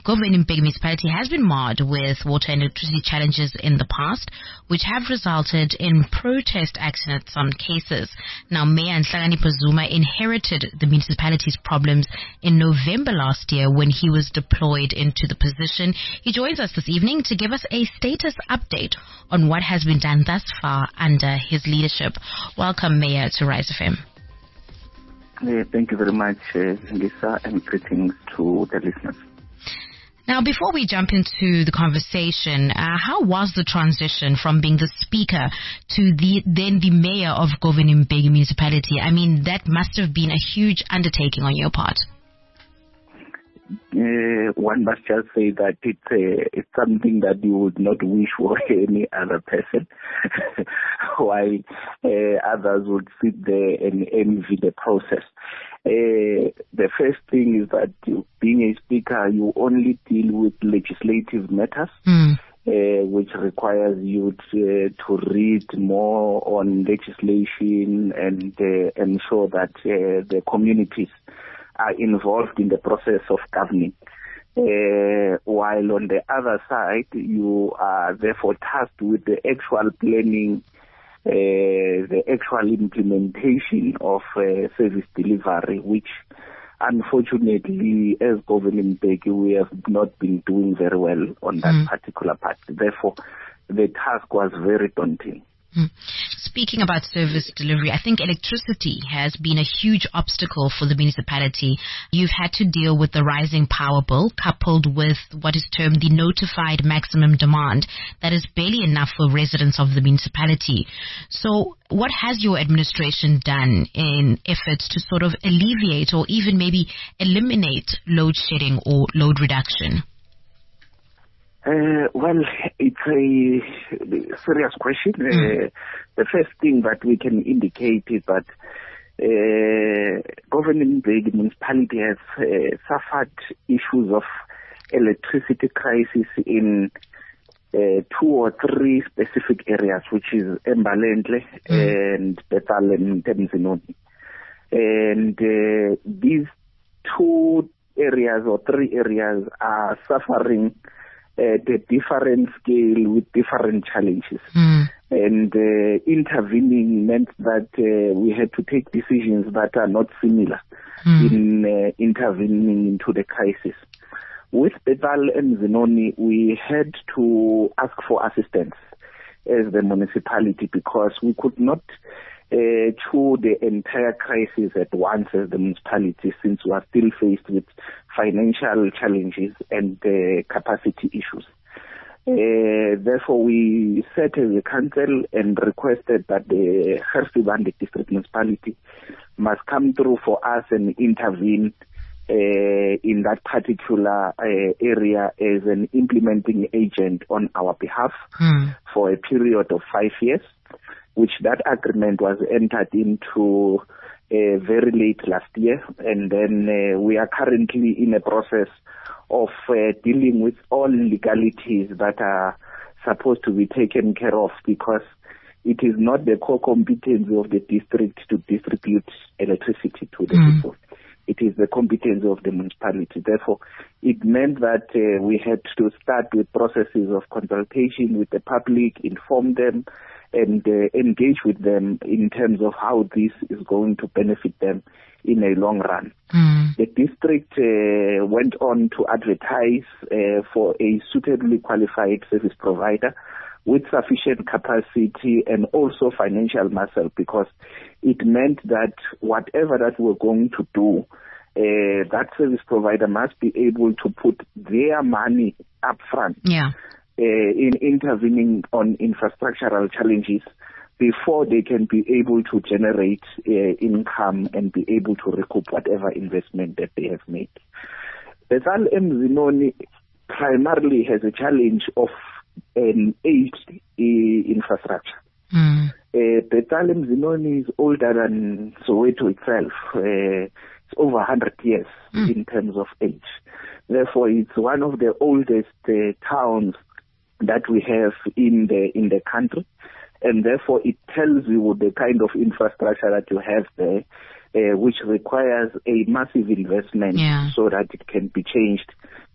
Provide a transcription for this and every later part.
Governing Mbeki municipality has been marred with water and electricity challenges in the past, which have resulted in protest action in some cases. Now, Mayor Nhlakanipho Zuma inherited the municipality's problems in November last year when he was deployed into the position. He joins us this evening to give us a status update on what has been done thus far under his leadership. Welcome, Mayor, to Rise FM. Thank you very much, Lisa, and greetings to the listeners. Now, before we jump into the conversation, how was the transition from being the speaker to then the mayor of Governing Mbeki municipality? I mean, that must have been a huge undertaking on your part. One must just say that it's something that you would not wish for any other person, while others would sit there and envy the process. The first thing is that being a speaker, you only deal with legislative matters, which requires you to read more on legislation and ensure that the communities are involved in the process of governing. While on the other side, you are therefore tasked with the actual planning, the actual implementation of service delivery, which unfortunately, as Governing Mbeki, we have not been doing very well on that particular part. Therefore, the task was very daunting. Speaking about service delivery, I think electricity has been a huge obstacle for the municipality. You've had to deal with the rising power bill coupled with what is termed the notified maximum demand that is barely enough for residents of the municipality. So what has your administration done in efforts to sort of alleviate or even maybe eliminate load shedding or load reduction? Well, it's a serious question. The first thing that we can indicate is that Governing Mbeki municipality has suffered issues of electricity crisis in 2 or 3 specific areas, which is Embalenhle and Bethal and Temzinoni. And these 2 areas or 3 areas are suffering at a different scale with different challenges. And intervening meant that we had to take decisions that are not similar in intervening into the crisis. With Bethal and Zenoni, we had to ask for assistance as the municipality because we could not chew the entire crisis at once as the municipality, since we are still faced with financial challenges and capacity issues. Therefore, we sat as a council and requested that the Gersibande district municipality must come through for us and intervene in that particular area as an implementing agent on our behalf for a period of 5 years, which that agreement was entered into very late last year. And then we are currently in a process of dealing with all legalities that are supposed to be taken care of, because it is not the core competence of the district to distribute electricity to the people. It is the competence of the municipality. Therefore, it meant that we had to start with processes of consultation with the public, inform them, and engage with them in terms of how this is going to benefit them in a long run. The district went on to advertise for a suitably qualified service provider with sufficient capacity and also financial muscle, because it meant that whatever that we're going to do, that service provider must be able to put their money up front in intervening on infrastructural challenges before they can be able to generate income and be able to recoup whatever investment that they have made. Bethal Mzinoni primarily has a challenge of an aged infrastructure. Bethal Mzinoni is older than Soweto itself. It's over 100 years in terms of age. Therefore, it's one of the oldest towns that we have in the country, and therefore it tells you the kind of infrastructure that you have there, which requires a massive investment so that it can be changed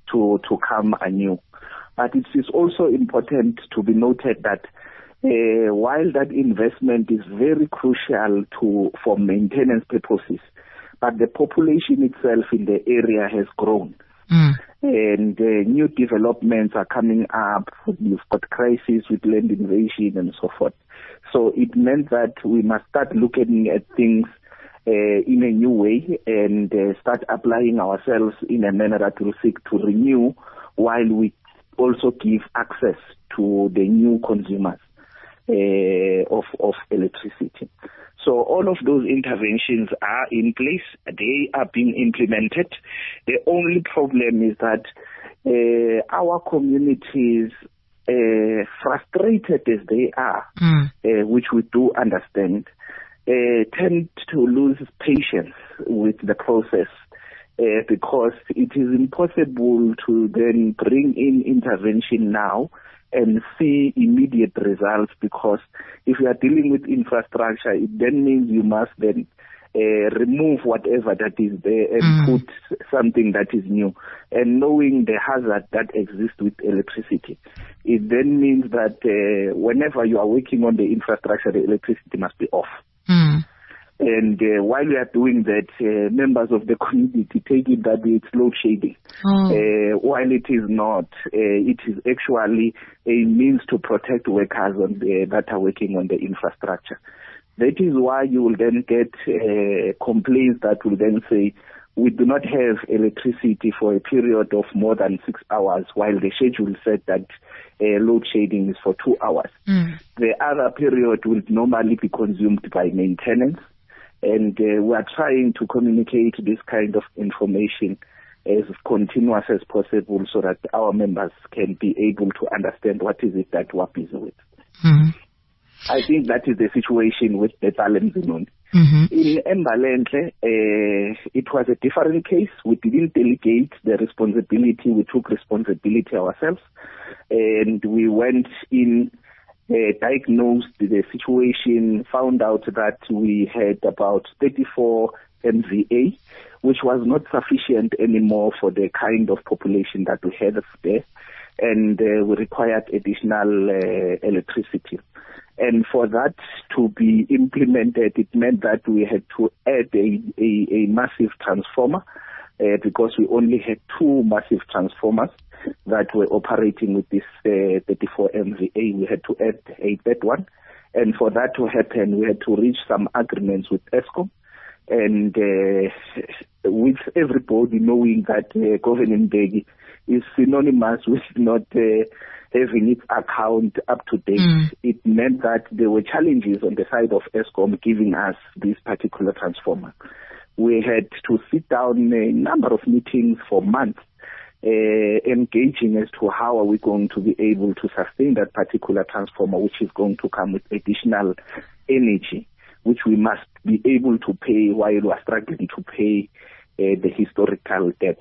to come anew. But it is also important to be noted that while that investment is very crucial for maintenance purposes, but the population itself in the area has grown. And new developments are coming up. You've got crises with land invasion and so forth. So it meant that we must start looking at things in a new way and start applying ourselves in a manner that will seek to renew while we also give access to the new consumers of electricity. So all of those interventions are in place. They are being implemented. The only problem is that our communities, frustrated as they are, which we do understand, tend to lose patience with the process because it is impossible to then bring in intervention now and see immediate results, because if you are dealing with infrastructure, it then means you must then remove whatever that is there and put something that is new. And knowing the hazard that exists with electricity, it then means that whenever you are working on the infrastructure, the electricity must be off. And while we are doing that, members of the community take it that it's load shedding. While it is not, it is actually a means to protect workers that are working on the infrastructure. That is why you will then get complaints that will then say, we do not have electricity for a period of more than 6 hours, while the schedule said that load shedding is for 2 hours. The other period will normally be consumed by maintenance. And we are trying to communicate this kind of information as continuous as possible so that our members can be able to understand what is it that we're busy with. I think that is the situation with the Talemzinoni. In Embalenhle, it was a different case. We didn't delegate the responsibility. We took responsibility ourselves. And we went in, diagnosed the situation, found out that we had about 34 MVA, which was not sufficient anymore for the kind of population that we had there. And we required additional electricity. And for that to be implemented, it meant that we had to add a massive transformer, because we only had 2 massive transformers that were operating with this 34 MVA. We had to add a third one. And for that to happen, we had to reach some agreements with Eskom. And with everybody knowing that Govenenberg is synonymous with not having its account up to date, it meant that there were challenges on the side of Eskom giving us this particular transformer. We had to sit down a number of meetings for months, engaging as to how are we going to be able to sustain that particular transformer, which is going to come with additional energy, which we must be able to pay while we are struggling to pay the historical debt.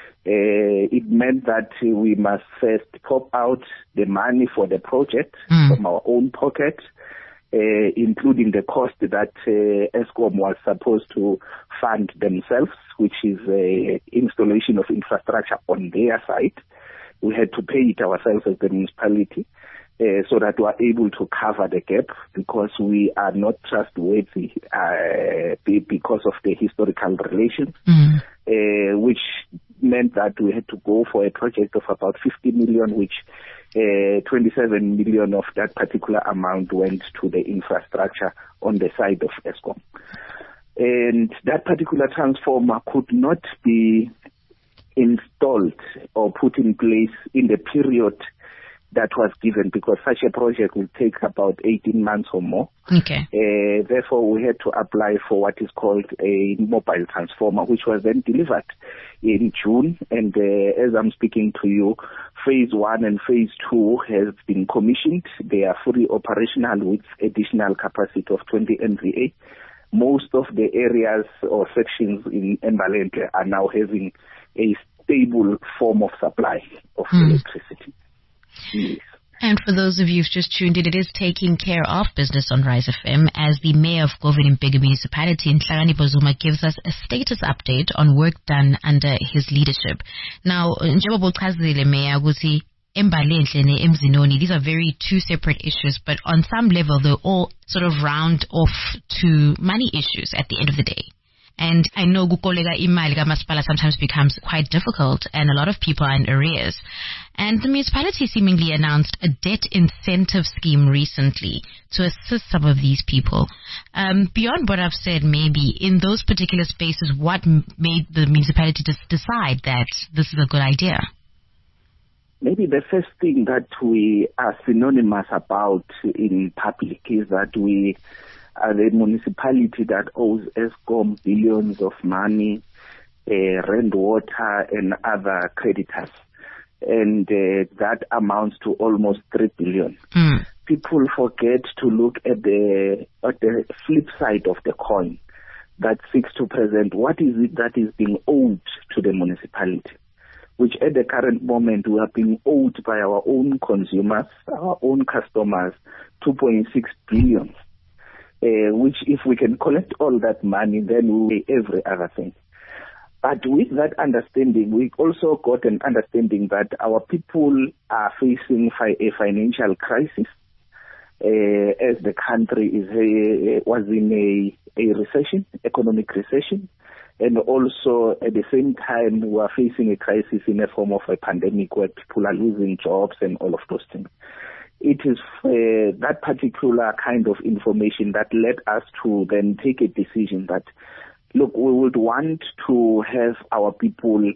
It meant that we must first pop out the money for the project from our own pocket, including the cost that Eskom was supposed to fund themselves, which is installation of infrastructure on their side. We had to pay it ourselves as the municipality, so that we are able to cover the gap, because we are not trustworthy because of the historical relations, which meant that we had to go for a project of about 50 million, which 27 million of that particular amount went to the infrastructure on the side of Eskom. And that particular transformer could not be installed or put in place in the period that was given, because such a project will take about 18 months or more. Therefore, we had to apply for what is called a mobile transformer, which was then delivered in June. And as I'm speaking to you, phase 1 and phase 2 has been commissioned. They are fully operational with additional capacity of 20 MVA. Most of the areas or sections in Embalenhle are now having a stable form of supply of electricity. Yes. And for those of you who've just tuned in, it is Taking Care of Business on Rise FM as the Mayor of Govind-Mbeki Municipality, Nhlakanipho Zuma, gives us a status update on work done under his leadership. Now, njengoba uchazile Mayor ukuthi Embalenhle ne-Emzinoni, these are very two separate issues, but on some level they're all sort of round off to money issues at the end of the day. And I know kukoleka imali kamasipala sometimes becomes quite difficult, and a lot of people are in arrears. And the municipality seemingly announced a debt incentive scheme recently to assist some of these people. Beyond what I've said, maybe in those particular spaces, what made the municipality decide that this is a good idea? Maybe the first thing that we are synonymous about in public is that we are the municipality that owes Eskom billions of money, rent, water, and other creditors. And that amounts to almost 3 billion. People forget to look at the flip side of the coin that seeks to present what is it that is being owed to the municipality, which at the current moment we are being owed by our own consumers, our own customers, 2.6 billion. Which if we can collect all that money, then we will pay every other thing. But with that understanding, we also got an understanding that our people are facing a financial crisis as the country was in a recession, economic recession, and also at the same time we are facing a crisis in the form of a pandemic where people are losing jobs and all of those things. It is that particular kind of information that led us to then take a decision that, look, we would want to have our people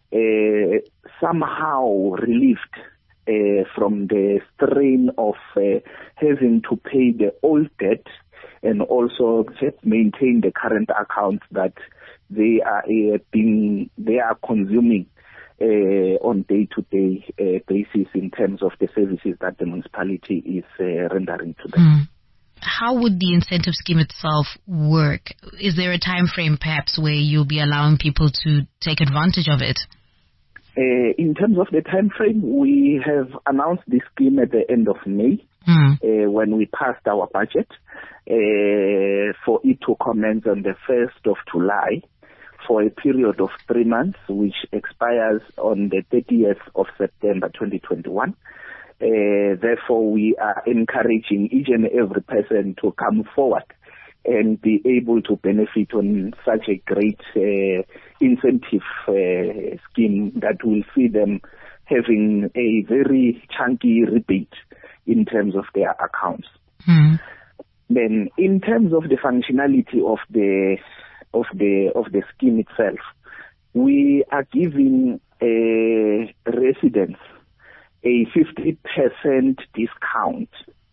somehow relieved from the strain of having to pay the old debt and also just maintain the current accounts that they are consuming on day-to-day basis in terms of the services that the municipality is rendering to them. How would the incentive scheme itself work? Is there a time frame perhaps where you'll be allowing people to take advantage of it? In terms of the time frame, we have announced this scheme at the end of May when we passed our budget for it to commence on the 1st of July. For a period of 3 months, which expires on the 30th of September 2021. Therefore, we are encouraging each and every person to come forward and be able to benefit on such a great incentive scheme that will see them having a very chunky rebate in terms of their accounts. Then, in terms of the functionality of the scheme itself, we are giving residents a 50% discount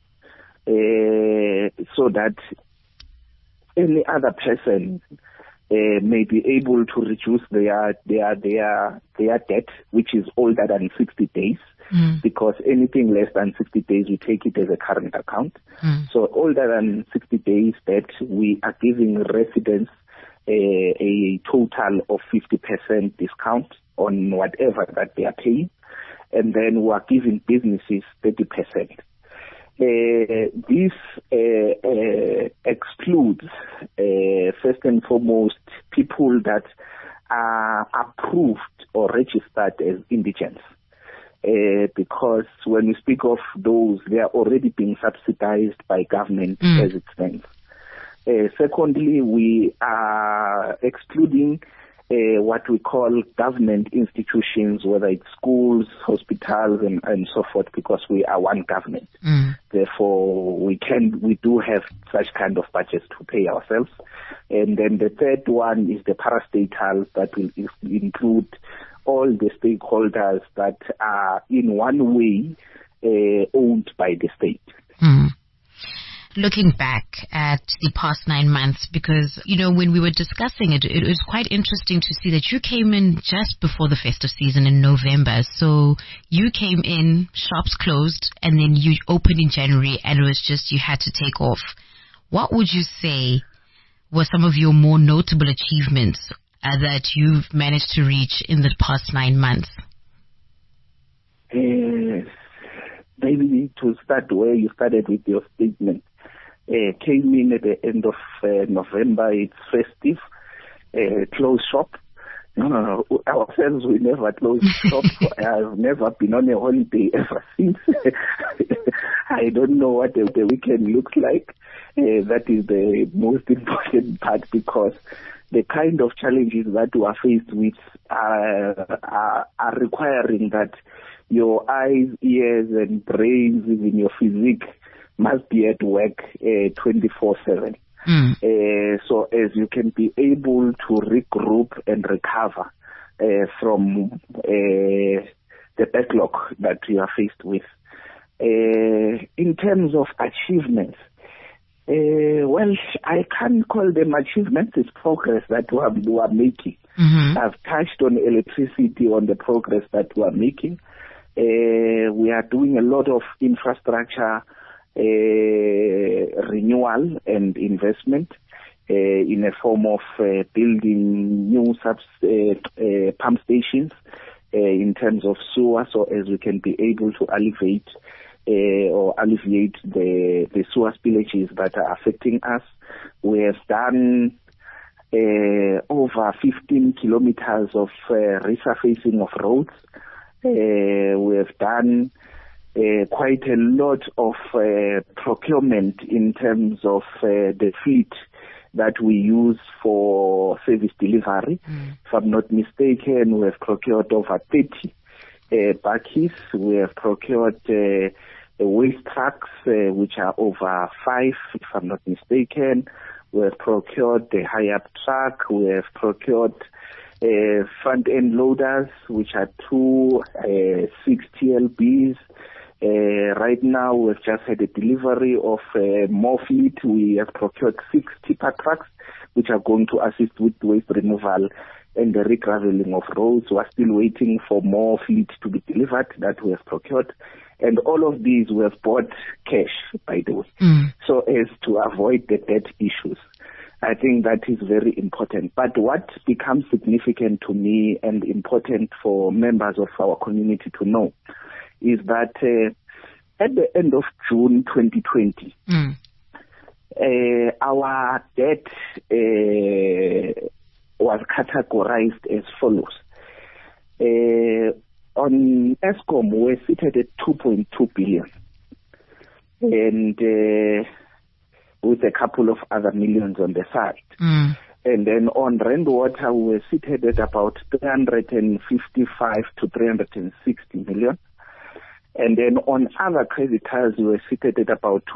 so that any other person may be able to reduce their debt, which is older than 60 days, because anything less than 60 days, we take it as a current account. So older than 60 days debt, we are giving residents a total of 50% discount on whatever that they are paying, and then we are giving businesses 30%. This excludes, first and foremost, people that are approved or registered as indigents. Because when we speak of those, they are already being subsidized by government as it stands. Secondly, we are excluding what we call government institutions, whether it's schools, hospitals, and so forth, because we are one government. Therefore, we do have such kind of budgets to pay ourselves. And then the third one is the parastatals that will include all the stakeholders that are in one way owned by the state. Looking back at the past 9 months, because, when we were discussing it, it was quite interesting to see that you came in just before the festive season in November. So you came in, shops closed, and then you opened in January, and it was just you had to take off. What would you say were some of your more notable achievements that you've managed to reach in the past 9 months? Maybe to start where you started with your statement, came in at the end of November. It's festive, close shop. No. Ourselves, we never close shop. I've never been on a holiday ever since. I don't know what the weekend looks like. That is the most important part, because the kind of challenges that we are faced with are requiring that your eyes, ears, and brains, even your physique, must be at work 24/7. So as you can be able to regroup and recover from the backlog that you are faced with. In terms of achievements, well, I can't call them achievements. It's progress that we are making. I've touched on electricity, on the progress that we are making. We are doing a lot of infrastructure renewal and investment in a form of building new pump stations in terms of sewer, so as we can be able to alleviate the sewer spillages that are affecting us. We have done over 15 kilometers of resurfacing of roads. We have done quite a lot of procurement in terms of the fleet that we use for service delivery. If I'm not mistaken, we have procured over 30 bakkies. We have procured waste trucks, which are over 5, if I'm not mistaken. We have procured the high-up truck. We have procured front-end loaders, which are 2 6 TLBs. Right now, we've just had a delivery of more fleet. We have procured 6 tipper trucks, which are going to assist with waste removal and the regraveling of roads. We are still waiting for more fleet to be delivered that we have procured. And all of these we have bought cash, by the way, so as to avoid the debt issues. I think that is very important. But what becomes significant to me and important for members of our community to know is that at the end of June 2020, our debt was categorized as follows. On Eskom, we're seated at 2.2 billion, and with a couple of other millions on the side. And then on Rand Water, we're seated at about 355 to 360 million. And then on other creditors, we were seated at about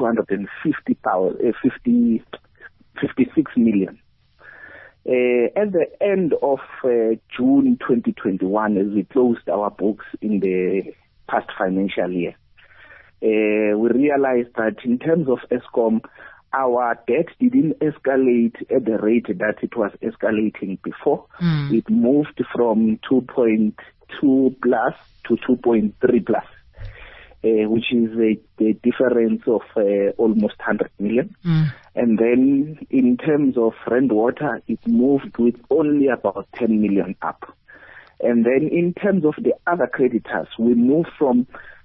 56 million. At the end of June 2021, as we closed our books in the past financial year, we realized that in terms of Eskom, our debt didn't escalate at the rate that it was escalating before. It moved from 2.2 plus to 2.3 plus. Which is a difference of almost 100 million. And then in terms of Rand Water, it moved with only about 10 million up. And then in terms of the other creditors, we moved from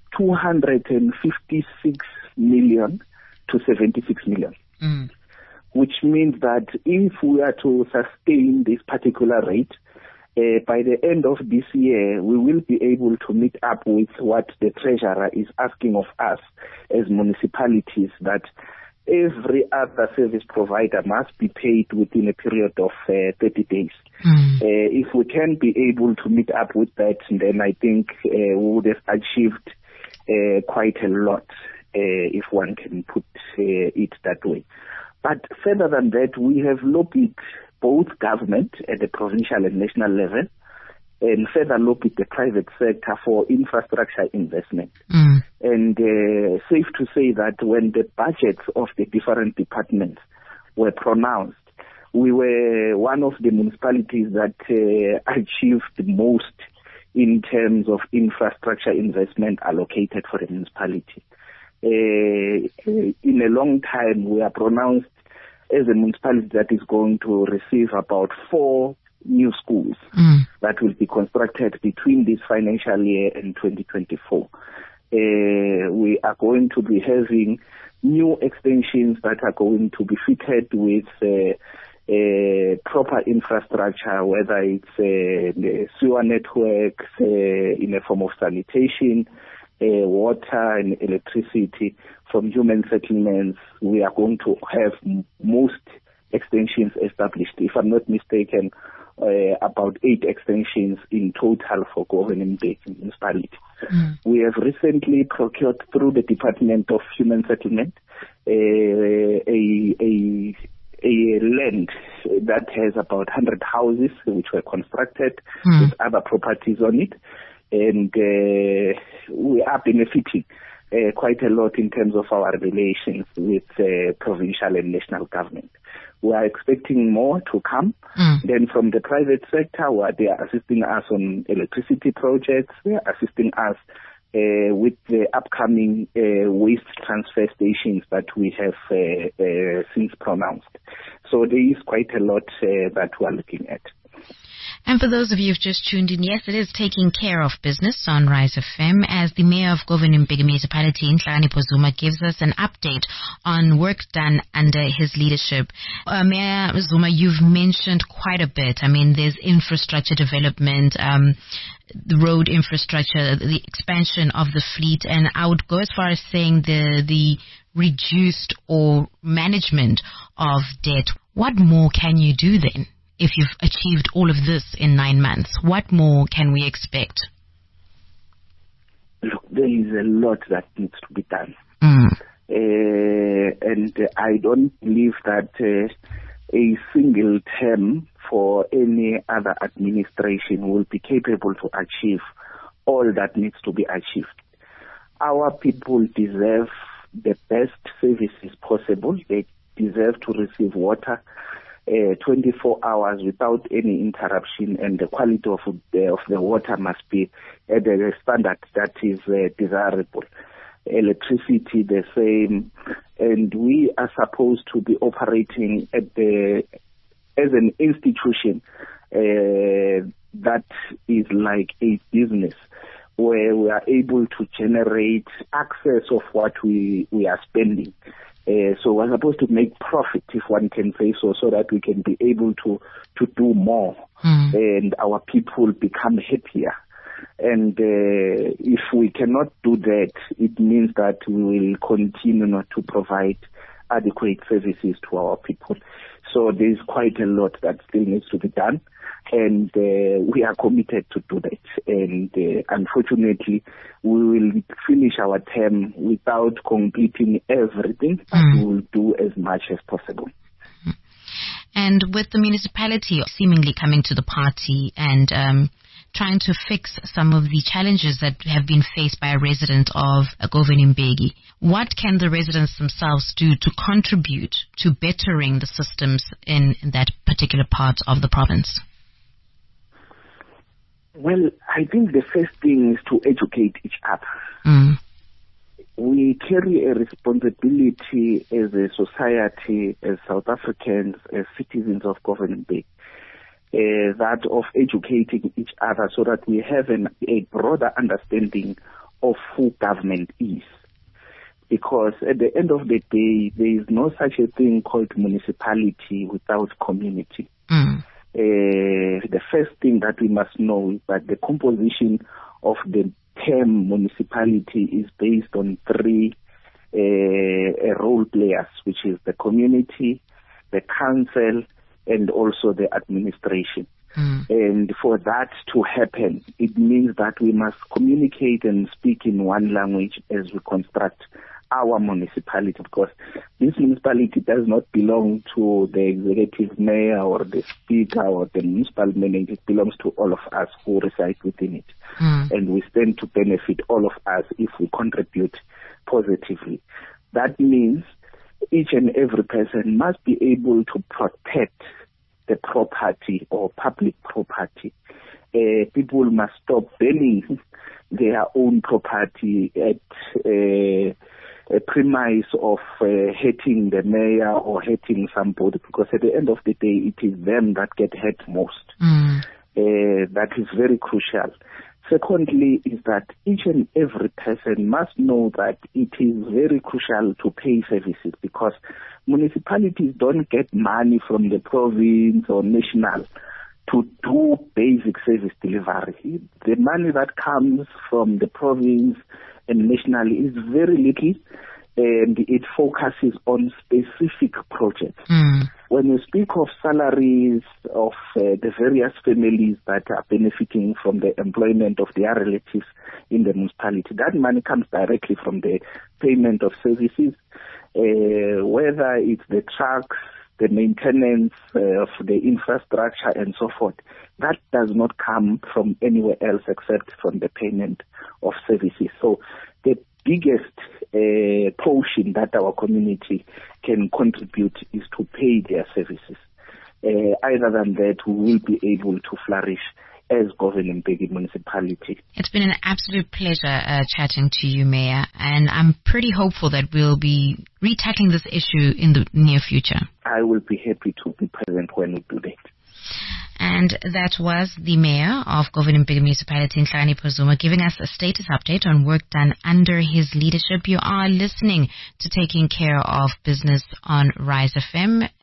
256 million to 76 million. Which means that if we are to sustain this particular rate, by the end of this year, we will be able to meet up with what the treasurer is asking of us as municipalities, that every other service provider must be paid within a period of 30 days. If we can be able to meet up with that, then I think we would have achieved quite a lot, if one can put it that way. But further than that, we have lobbied both government at the provincial and national level, and further lobbied the private sector for infrastructure investment. And safe to say that when the budgets of the different departments were pronounced, we were one of the municipalities that achieved the most in terms of infrastructure investment allocated for the municipality. In a long time, we are pronounced as a municipality that is going to receive about 4 new schools that will be constructed between this financial year and 2024. We are going to be having new extensions that are going to be fitted with proper infrastructure, whether it's the sewer networks in the form of sanitation, water and electricity from human settlements. We are going to have most extensions established. If I'm not mistaken, about 8 extensions in total for Governing Bay municipality. We have recently procured through the Department of Human Settlement a land that has about 100 houses which were constructed with other properties on it, and we are benefiting quite a lot in terms of our relations with provincial and national government. We are expecting more to come. Then from the private sector, where they are assisting us on electricity projects, they are assisting us with the upcoming waste transfer stations that we have since pronounced. So there is quite a lot that we are looking at. And for those of you who've just tuned in, yes, it is Taking Care of Business on Rise FM as the Mayor of Governing Bay Municipality, Nhlakanipho Zuma, gives us an update on work done under his leadership. Mayor Zuma, you've mentioned quite a bit. I mean, there's infrastructure development, the road infrastructure, the expansion of the fleet, and I would go as far as saying the reduced or management of debt. What more can you do then? If you've achieved all of this in 9 months, what more can we expect? Look, there is a lot that needs to be done. And I don't believe that a single term for any other administration will be capable to achieve all that needs to be achieved. Our people deserve the best services possible. They deserve to receive water 24 hours without any interruption, and the quality of the water must be at a standard that is desirable. Electricity the same, and we are supposed to be operating as an institution that is like a business, where we are able to generate access of what we are spending. So we're supposed to make profit, if one can say so that we can be able to do more and our people become happier. And if we cannot do that, it means that we will continue not to provide adequate services to our people. So there's quite a lot that still needs to be done, and we are committed to do that. And unfortunately, we will finish our term without completing everything, but we will do as much as possible. And with the municipality seemingly coming to the party and trying to fix some of the challenges that have been faced by a resident of Governing Bay, what can the residents themselves do to contribute to bettering the systems in that particular part of the province? Well, I think the first thing is to educate each other. We carry a responsibility as a society, as South Africans, as citizens of Governing Bay, that of educating each other so that we have a broader understanding of who government is. Because at the end of the day, there is no such a thing called municipality without community. The first thing that we must know is that the composition of the term municipality is based on 3 role players, which is the community, the council, and also the administration. And for that to happen, it means that we must communicate and speak in one language as we construct our municipality, because this municipality does not belong to the executive mayor or the speaker or the municipal manager. It belongs to all of us who reside within it. And we stand to benefit, all of us, if we contribute positively. That means each and every person must be able to protect the property or public property. People must stop burning their own property at a premise of hating the mayor or hating somebody, because at the end of the day, it is them that get hurt most. That is very crucial. Secondly, is that each and every person must know that it is very crucial to pay services, because municipalities don't get money from the province or national to do basic service delivery. The money that comes from the province and national is very little, and it focuses on specific projects. When you speak of salaries of the various families that are benefiting from the employment of their relatives in the municipality, that money comes directly from the payment of services, whether it's the trucks, the maintenance of the infrastructure and so forth. That does not come from anywhere else except from the payment of services. So the biggest portion that our community can contribute is to pay their services. Other than that, we will be able to flourish as Govan Mbeki municipality. It's been an absolute pleasure chatting to you, Mayor, and I'm pretty hopeful that we'll be retackling this issue in the near future. I will be happy to be present when we do that. And that was the Mayor of Govan Mbeki Municipality, Nhlakanipho Zuma, giving us a status update on work done under his leadership. You are listening to Taking Care of Business on Rise FM.